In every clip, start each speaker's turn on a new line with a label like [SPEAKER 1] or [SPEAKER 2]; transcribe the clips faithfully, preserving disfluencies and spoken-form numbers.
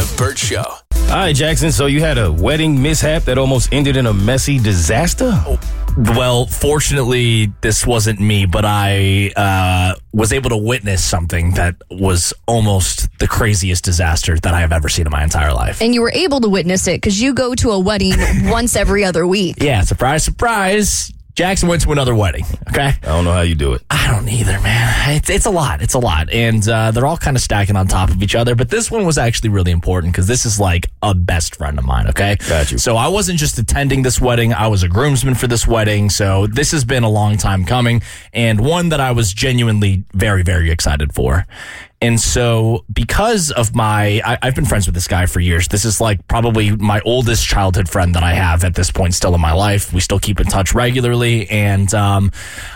[SPEAKER 1] The Bert Show.
[SPEAKER 2] All right, Jackson, so you had a wedding mishap that almost ended in a messy disaster?
[SPEAKER 3] Oh, well, fortunately, this wasn't me, but I uh, was able to witness something that was almost the craziest disaster that I have ever seen in my entire life.
[SPEAKER 4] And you were able to witness it because you go to a wedding once every other week.
[SPEAKER 3] Yeah, surprise, surprise. Jackson went to another wedding, okay?
[SPEAKER 2] I don't know how you do it.
[SPEAKER 3] I don't either, man. It's, it's a lot. It's a lot. And uh, they're all kind of stacking on top of each other. But this one was actually really important because this is like a best friend of mine, okay?
[SPEAKER 2] Got you.
[SPEAKER 3] So I wasn't just attending this wedding. I was a groomsman for this wedding. So this has been a long time coming and one that I was genuinely very, very excited for. And so because of my, I, I've been friends with this guy for years. This is like probably my oldest childhood friend that I have at this point still in my life. We still keep in touch regularly. And um,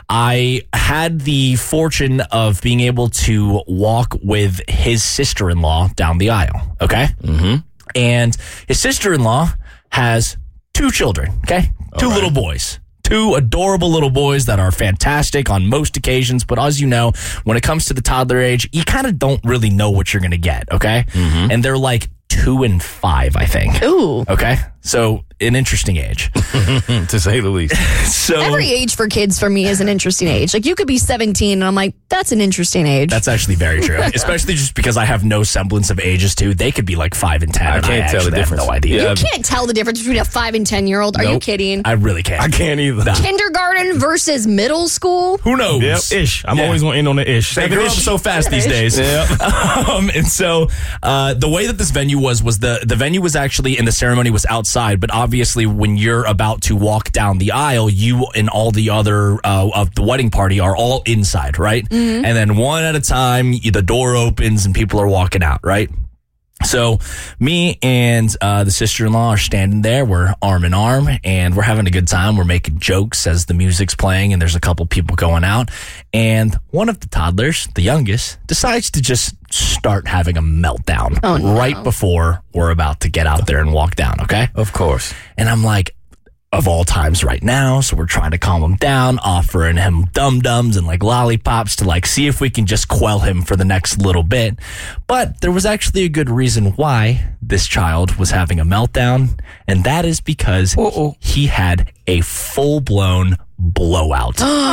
[SPEAKER 3] I had the fortune of being able to walk with his sister-in-law down the aisle. Okay.
[SPEAKER 2] Mm-hmm.
[SPEAKER 3] And his sister-in-law has two children. Okay. Two
[SPEAKER 2] All right.
[SPEAKER 3] little boys. Two adorable little boys that are fantastic on most occasions. But as you know, when it comes to the toddler age, you kind of don't really know what you're going to get, okay?
[SPEAKER 2] Mm-hmm.
[SPEAKER 3] And they're like two and five, I think.
[SPEAKER 4] Ooh.
[SPEAKER 3] Okay? So an interesting age.
[SPEAKER 2] To say the least.
[SPEAKER 3] So
[SPEAKER 4] Every age for kids for me is an interesting age. Like you could be seventeen and I'm like, that's an interesting age.
[SPEAKER 3] that's actually very true. Especially just because I have no semblance of ages too. They could be like five and ten.
[SPEAKER 2] I
[SPEAKER 3] and
[SPEAKER 2] can't
[SPEAKER 3] I
[SPEAKER 2] tell the
[SPEAKER 3] actually have
[SPEAKER 2] difference.
[SPEAKER 3] no idea.
[SPEAKER 2] Yeah.
[SPEAKER 4] you can't tell the difference between a five and ten year old. Are you
[SPEAKER 2] Nope.
[SPEAKER 4] kidding?
[SPEAKER 3] I really can't.
[SPEAKER 2] I can't either.
[SPEAKER 3] Nah.
[SPEAKER 4] Kindergarten versus middle school?
[SPEAKER 3] Who knows?
[SPEAKER 2] Yep, ish. I'm
[SPEAKER 3] Yeah.
[SPEAKER 2] always going to end on the ish.
[SPEAKER 3] They grow up
[SPEAKER 2] Seven-ish.
[SPEAKER 3] so fast these days.
[SPEAKER 2] Yep.
[SPEAKER 3] um, and so uh, the way that this venue was, was the, the venue was actually, and the ceremony was outside, but obviously when you're about to walk down the aisle, you and all the other uh, of the wedding party are all inside, right?
[SPEAKER 4] Mm-hmm.
[SPEAKER 3] And then one at a time, the door opens and people are walking out, right? So me and uh, the sister-in-law are standing there. We're arm in arm, and we're having a good time. We're making jokes as the music's playing, and there's a couple people going out. And one of the toddlers, the youngest, decides to just start having a meltdown
[SPEAKER 4] Oh, no.
[SPEAKER 3] right before we're about to get out there and walk down, okay?
[SPEAKER 2] Of course.
[SPEAKER 3] And I'm like, of all times right now, so we're trying to calm him down, offering him dum-dums and like lollipops to like see if we can just quell him for the next little bit. But there was actually a good reason why this child was having a meltdown, and that is because
[SPEAKER 2] Uh-oh.
[SPEAKER 3] he had a full-blown blowout.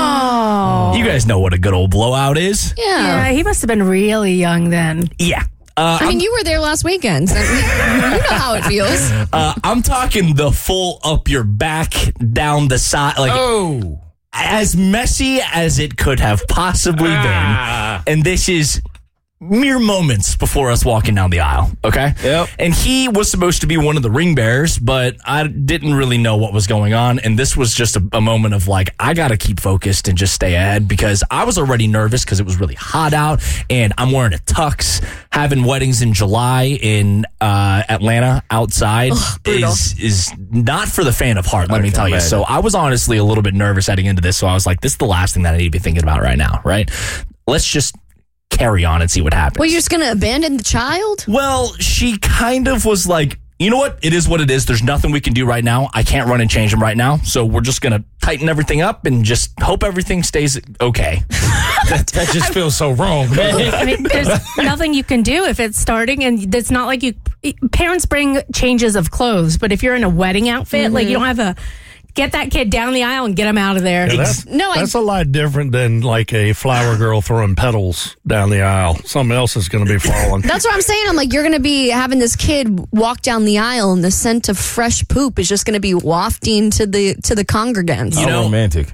[SPEAKER 4] Oh.
[SPEAKER 3] You guys know what a good old blowout is?
[SPEAKER 4] Yeah.
[SPEAKER 5] Yeah, he must have been really young then.
[SPEAKER 3] Yeah. Uh,
[SPEAKER 4] I mean, you were there last weekend. So you know how it feels.
[SPEAKER 3] uh, I'm talking the full up your back, down the side, like
[SPEAKER 2] Oh.
[SPEAKER 3] as messy as it could have possibly
[SPEAKER 2] Ah.
[SPEAKER 3] been. And this is mere moments before us walking down the aisle, okay?
[SPEAKER 2] Yep.
[SPEAKER 3] And he was supposed to be one of the ring bearers, but I didn't really know what was going on. And this was just a, a moment of like, I got to keep focused and just stay ahead because I was already nervous because it was really hot out and I'm wearing a tux. Having weddings in July in uh, Atlanta outside is is not for the faint of heart, let
[SPEAKER 2] I
[SPEAKER 3] me
[SPEAKER 2] can
[SPEAKER 3] tell you.
[SPEAKER 2] imagine.
[SPEAKER 3] So I was honestly a little bit nervous heading into this. So I was like, this is the last thing that I need to be thinking about right now, right? Let's just carry on and see what happens.
[SPEAKER 4] Well, you're just going to abandon the child?
[SPEAKER 3] Well, she kind of was like, you know what? It is what it is. There's nothing we can do right now. I can't run and change him right now. So we're just going to tighten everything up and just hope everything stays okay.
[SPEAKER 2] That, that just feels so wrong, man.
[SPEAKER 5] I mean, there's nothing you can do if it's starting, and it's not like you. Parents bring changes of clothes, but if you're in a wedding outfit, like you don't have a get that kid down the aisle and get him out of there.
[SPEAKER 6] Yeah, that's,
[SPEAKER 4] No, I-
[SPEAKER 6] that's a lot different than like a flower girl throwing petals down the aisle. Something else is going to be falling.
[SPEAKER 4] That's what I'm saying. I'm like, you're going to be having this kid walk down the aisle, and the scent of fresh poop is just going to be wafting to the to the congregants.
[SPEAKER 3] You
[SPEAKER 2] How
[SPEAKER 3] know-
[SPEAKER 2] romantic.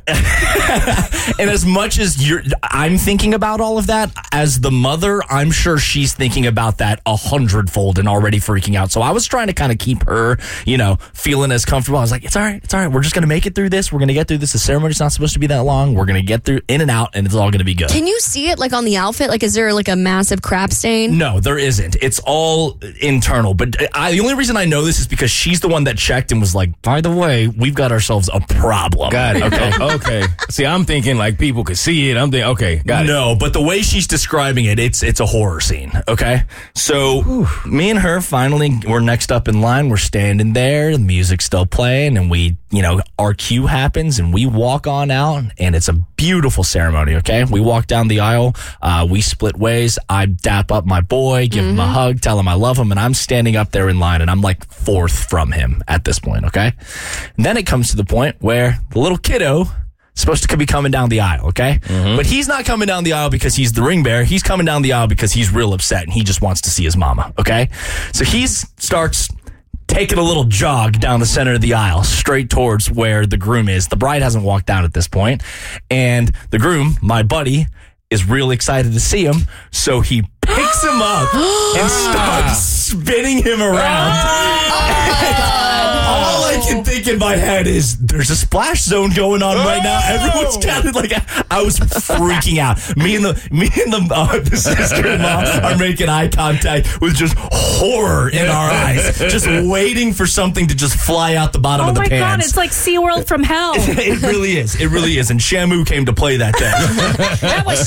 [SPEAKER 3] And as much as you're, I'm thinking about all of that, as the mother, I'm sure she's thinking about that a hundredfold and already freaking out. So I was trying to kind of keep her, you know, feeling as comfortable. I was like, it's all right. It's all right. We're just going to make it through this. We're going to get through this. The ceremony's not supposed to be that long. We're going to get through in and out, and it's all going to be good.
[SPEAKER 4] Can you see it like on the outfit? Like, is there like a massive crap stain?
[SPEAKER 3] No, there isn't. It's all internal. But I, the only reason I know this is because she's the one that checked and was like, by the way, we've got ourselves a problem.
[SPEAKER 2] Got it. Okay. Okay. See, I'm thinking like people could see it. I'm thinking, okay, got it.
[SPEAKER 3] No, but the way she's describing it, it's it's a horror scene, okay? So me and her finally, we're next up in line. We're standing there. The music's still playing, and we you know, our cue happens and we walk on out, and it's a beautiful ceremony, okay? We walk down the aisle, uh, we split ways. I dap up my boy, give mm-hmm. him a hug, tell him I love him, and I'm standing up there in line, and I'm like fourth from him at this point, okay? And then it comes to the point where the little kiddo supposed to be coming down the aisle, okay? Mm-hmm. But he's not coming down the aisle because he's the ring bearer. He's coming down the aisle because he's real upset, and he just wants to see his mama, okay? So he starts taking a little jog down the center of the aisle, straight towards where the groom is. The bride hasn't walked out at this point, and the groom, my buddy, is real excited to see him, so he picks him up and starts spinning him around. Oh all I can think in my head is there's a splash zone going on right now. Everyone's kind of like, I was freaking out. Me and the me and the, uh, the sister-in-law are making eye contact with just horror in our eyes, just waiting for something to just fly out the bottom
[SPEAKER 5] oh
[SPEAKER 3] of the pants.
[SPEAKER 5] Oh my God, it's like SeaWorld from hell.
[SPEAKER 3] It really is. It really is. And Shamu came to play that day.
[SPEAKER 4] That was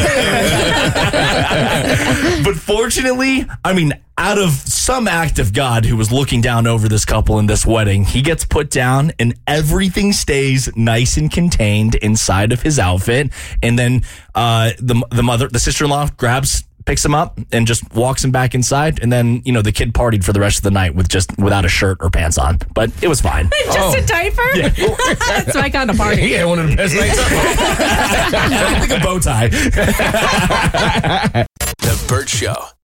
[SPEAKER 4] shampoo.
[SPEAKER 3] But fortunately, I mean, out of some act of God who was looking down over this couple in this wedding, he gets put down and everything stays nice and contained inside of his outfit. And then uh, the the mother, the sister-in-law grabs, picks him up and just walks him back inside. And then, you know, the kid partied for the rest of the night with just without a shirt or pants on. But it was fine.
[SPEAKER 5] Just
[SPEAKER 2] Oh.
[SPEAKER 5] a diaper?
[SPEAKER 3] Yeah.
[SPEAKER 5] That's my kind of party.
[SPEAKER 2] He had one of the best nights ever.
[SPEAKER 3] I think a bow tie.
[SPEAKER 1] The Burt Show.